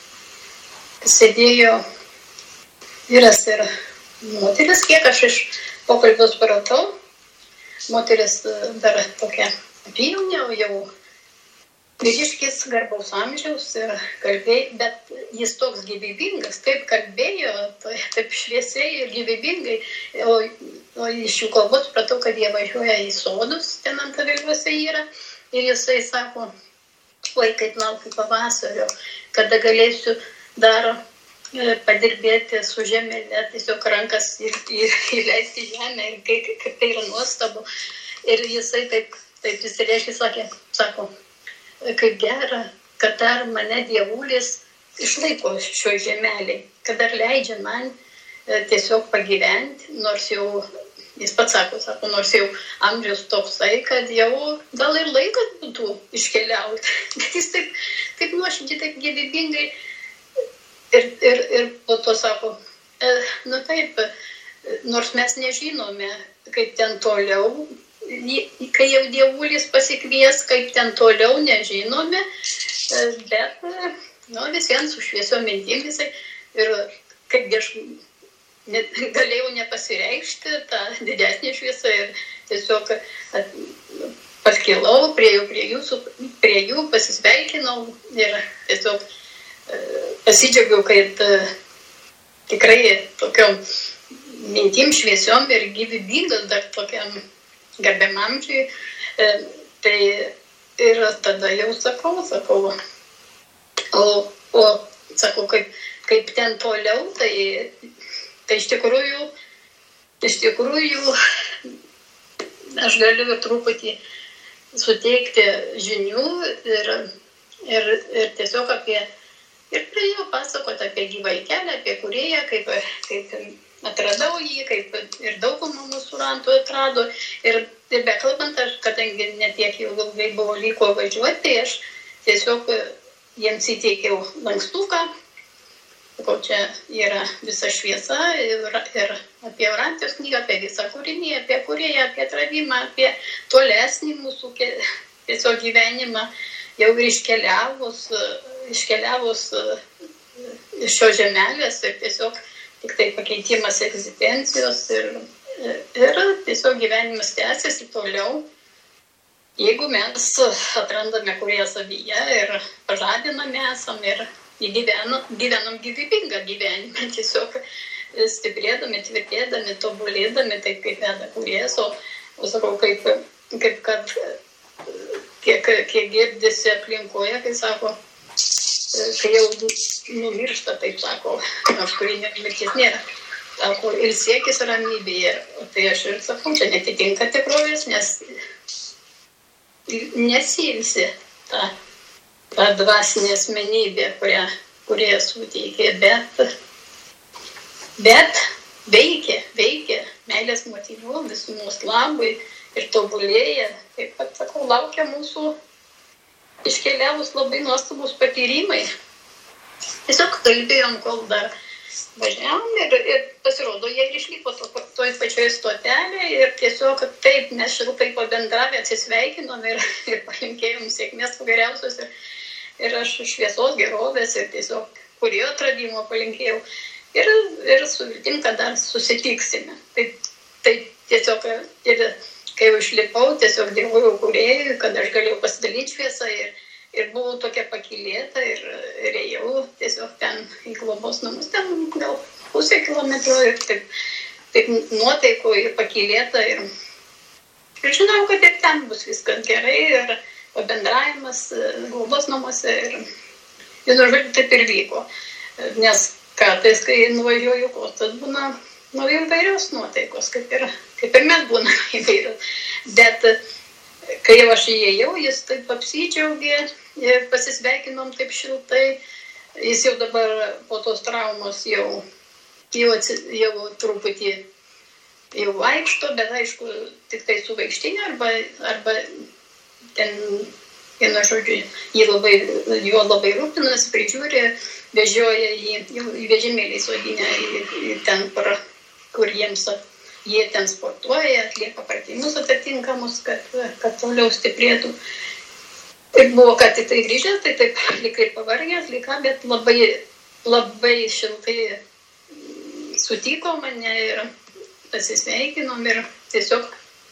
sėdėjo vyras ir moteris, kiek aš iš pokalbio supratau. Moteris dar tokia apyjaunė, jau vyriškis garbaus amžiaus ir kalbėjo, bet jis toks gyvybingas, taip kalbėjo, taip šviesiai ir gyvybingai. O, o iš jų kalbos supratau, kad jie važiuoja į sodus, ten Antaviliuose yra. Ir jisai sako, oi, kaip laukiu pavasario, kada galėsiu dar padirbėti su žemėle, tiesiog rankas ir, ir įleisti žemę, ir kaip, kaip tai yra nuostabu. Ir jisai taip, taip jis reiškia, sakė, sako, kaip gera, kad dar mane dievulis išlaiko šioj žemeliai, kad dar leidžia man tiesiog pagyventi, nors jau, jis pats sako, sako, nors jau amžius toksai, kad jau gal ir laikas būtų iškeliauti. Bet jis taip, taip nuoširdžiai, taip gyvybingai. Ir, ir, ir po to sako, e, nu taip, nors mes nežinome, kaip ten toliau, kai jau dievulis pasikvies, kaip ten toliau nežinome, bet nu, visiems su šviesio mintimis ir kaip aš ne, galėjau nepasireikšti tą didesnį šviesą ir tiesiog at, paskilau prie jų, prie jų, prie jų pasisveikinau ir tiesiog pasidžiaugiau, kad tikrai tokiom mintim šviesiom ir gyvybingas dar tokiam garbiam amžiui. Tai ir tada jau sakau, sakau, o, o sakau, kaip, kaip ten toliau, tai, tai iš tikrųjų, iš tikrųjų aš galiu ir truputį suteikti žinių ir, ir, ir tiesiog apie Ir pradėjau pasakoti apie gyvąjį kelią, apie kūrėją, kaip, kaip atradau jį, kaip ir daugumą mūsų rantų atrado. Ir, ir bekalbant, aš, kadangi netiek jau ilgai buvo liko važiuoti, tai aš tiesiog jiems įteikiau lankstuką. Sakau, čia yra visa šviesa ir, ir apie Eurantijos knygą, apie visą kūrinį, apie kūrėją, apie atradimą, apie tolesnį mūsų tiesiog gyvenimą. Jau ir iškeliavus, iškeliavus iš šios žemelės ir tiesiog tik tai pakeitimas egzistencijos ir, ir tiesiog gyvenimas tęsiasi toliau. Jeigu mes atrandame kūrėją savyje ir pažadiname esam ir gyvenam, gyvenam gyvybingą gyvenimą, tiesiog stiprėdami, tvirtėdami, tobulėdami, taip kaip veda kūrėjas, o, o sakau, kaip, kaip kad Kiek, kiek girdisi aplinkoje, kai sako, kai jau numiršta, taip sako, nors kurį mirties nėra. Sako, ir siekis ramybėje. Tai aš ir sakau, čia netitinka tikrovės, nes nesilsi ta, ta dvasinė asmenybė, kurią, kurią suteikė, bet, bet veikia, veikia meilės motyvu visumos labui. Ir tobulėja, taip pat, sakau, laukia mūsų iškeliavus labai nuostabus patyrimai. Tiesiog kalbėjom, kol dar važiavom ir, ir pasirodo, jie išliko to, toj pačioje stotelėje ir tiesiog taip mes šiltai pabendravę atsisveikinom ir, ir palinkėjom sėkmės geriausios ir, ir aš šviesos gerovės ir tiesiog kūrėjo atradimo palinkėjau ir, ir su viltim, kad dar susitiksime. Taip, taip tiesiog ir kai jau išlipau, tiesiog dėkojau kūrėjui, kad aš galėjau pasidalyti šviesą ir, ir buvau tokia pakylėta ir, ir ėjau tiesiog ten į globos namus, ten gal pusę kilometro ir taip, taip nuotaiko ir pakylėta. Ir, ir žinau, kad ir ten bus viskas gerai ir pabendravimas globos namuose. Ir, ir žodžiu, taip ir vyko. Nes kartais, kai nuvažiuoju kostas, būna nu, įvairios nuotaikos, kaip ir, kaip ir mes būna įvairios. Bet kai jau aš įėjau, jis taip apsidžiaugė ir pasisveikinom taip šiltai. Jis jau dabar po tos traumos jau, jau, atsi, jau truputį jau vaikšto, bet aišku, tik tai su vaikštinė arba, arba ten, vienu žodžiu, jį labai, jo labai rūpinas, prižiūri, vežioja jį, į vežimėlį sodinę, į, į ten, kur, kur jiems, jie ten sportuoja, atlieka pratimus atitinkamus, kad, kad toliau stiprėtų. Ir buvo, kad tai tai grįžęs, tai taip likai pavargęs, likai, bet labai, labai šiltai sutiko mane ir pasisveikinom ir tiesiog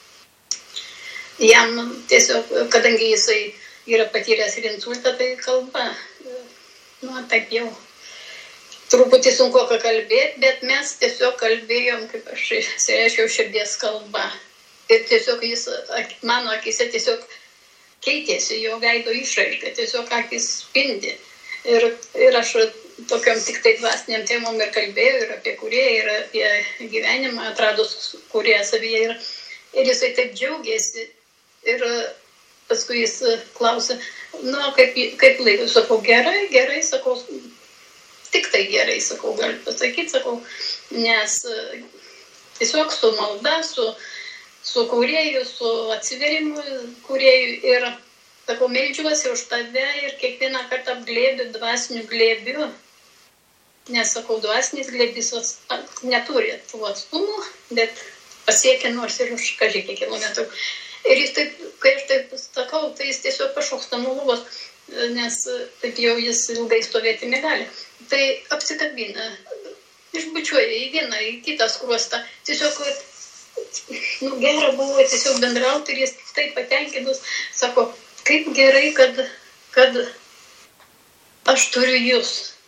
jam, tiesiog, kadangi jisai yra patyręs ir insultą, tai kalba, nu, taip jau truputį sunku ką kalbėti, bet mes tiesiog kalbėjom, kaip aš reiškiau, širdies kalba. Ir tiesiog jis, mano akise tiesiog keitėsi jo veido išraiška, tiesiog akis spindi. Ir, ir aš tokiom tik tai dvasiniam temom ir kalbėjau, ir apie kūrėją, ir apie gyvenimą, atradus kūrėją savyje. Ir, ir jisai taip džiaugiasi. Ir paskui jis klausė, nu, kaip, kaip laiku, sakau, gerai, gerai, sakau, tik tai gerai, sakau, galiu pasakyti, sakau, nes tiesiog su malda, su su kūrėju, su atsiverimu kūrėju ir, sakau, meldžiuosi už tave ir kiekvieną kartą glėbiu, dvasiniu glėbiu, nes, sakau, dvasinis glėbis neturi tų atstumų, bet pasiekia nors ir už kažkiek kilometrų. Ir jis taip, kai aš taip sakau, tai jis tiesiog pašoksta nuo lubos, nes taip jau jis ilgai stovėti negali. Tai apsikabina, išbučiuoja į vieną, į kitą skruostą, tiesiog nu, gera buvo tiesiog bendrauti ir jis taip patenkinus, sako, kaip gerai, kad, kad aš turiu jūs.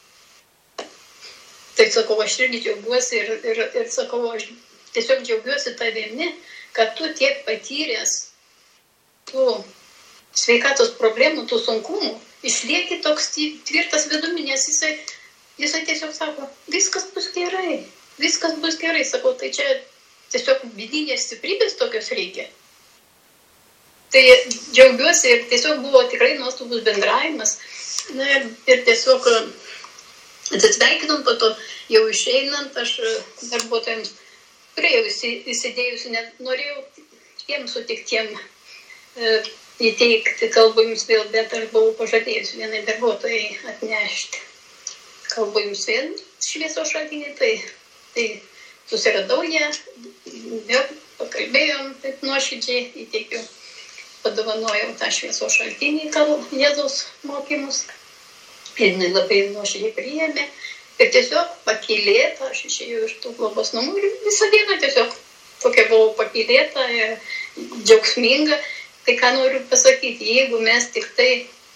Tai sakau, aš irgi džiaugiuosi ir, ir, ir sakau, aš tiesiog džiaugiuosi tavimi, kad tu tiek patyręs tų sveikatos problemų, tų sunkumų, išlieki toks tvirtas vidumi, nes jisai, jisai tiesiog sako, viskas bus gerai, viskas bus gerai. Sakau, tai čia tiesiog vidinės stiprybės tokios reikia. Tai džiaugiuosi ir tiesiog buvo tikrai nuostabus bendravimas. Na, ir, ir tiesiog atsisveikinom, po to jau išeinant, aš darbuotojams turėjau įsidėjusi, net norėjau tiems sutiktiem e, įteikti kalbų jums vėl, bet aš buvau pažadėjusi vienai darbuotojai atnešti kalbų jums vėl šviesos šaltinį, tai, tai susiradau ją, vėl pakalbėjom, taip nuoširdžiai įteikiau, padovanojau tą šviesos šaltinį Jėzaus mokymus. Ir jinai labai nuoširdžiai priėmė. Ir tiesiog pakylėta, aš išėjau iš tų globos namų ir visą dieną tiesiog tokia buvau pakylėta ir džiaugsminga. Tai ką noriu pasakyti, jeigu mes tik tai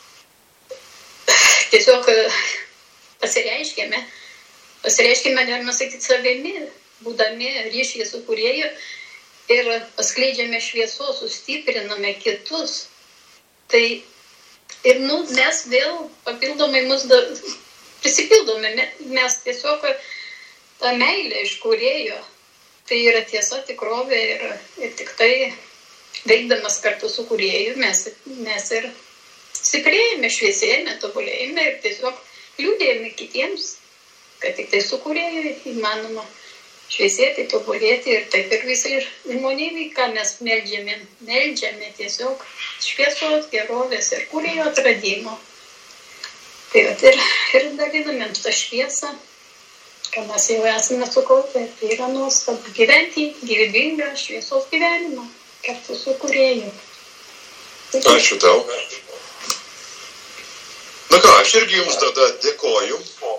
tiesiog pasireiškėme, pasireiškėme, galime sakyti, savimi, būdami ryšyje su kūrėju ir paskleidžiame šviesos, sustipriname kitus. Tai ir nu, mes vėl papildomai mus da, prisipildome, mes tiesiog tą meilę iš kūrėjo, tai yra tiesa, tikrovė ir, ir tik tai veikdamas kartu su kūrėju mes, mes ir stiprėjame, šviesėjame, tobulėjame ir tiesiog liūdėjame kitiems, kad tik tai su kūrėju įmanoma šviesėti, tobulėti ir taip ir visai žmonėmi, ką mes meldžiame, meldžiame tiesiog šviesos, gerovės ir kūrėjo atradimo. Tai ir, ir daliname tą šviesą, ką mes jau esame sukaupę, tai yra nuostabu gyventi gyvybingą šviesos gyvenimą kartu su kūrėju. Ačiū tau. Na ką, aš irgi jums tada dėkoju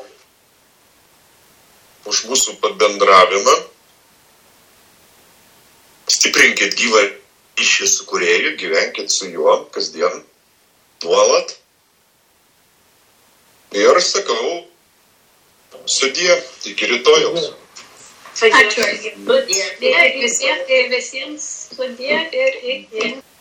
už mūsų pabendravimą. Stiprinkit gyvą ryšį su kūrėju, gyvenkit su juo kasdien, nuolat. Ir sakau, sudie, iki rytojaus. Ačiū. Sudie. Ir visiems, ir visiems sudie ir iki.